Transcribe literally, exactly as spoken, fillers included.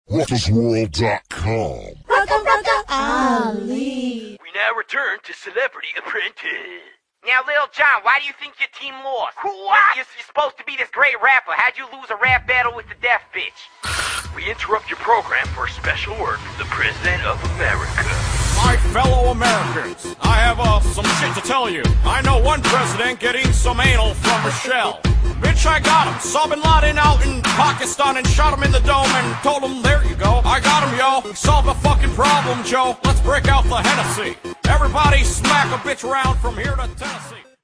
Ruttersworld dot com. Rugga Rugga Ali. We now return to Celebrity Apprentice. Now, Lil Jon, why do you think your team lost? What? You're, you're supposed to be this great rapper. How'd you lose a rap battle with the deaf bitch? We interrupt your program for a special word from the President of America. My fellow Americans, I have uh, some shit to tell you. I know one president getting some anal from Michelle. Bitch, I got him. Saw Bin Laden out in Pakistan and shot him in the dome and told him, there you go. I got him, yo. Solve the fucking problem, Joe. Let's break out the Hennessy. Everybody smack a bitch around from here to Tennessee.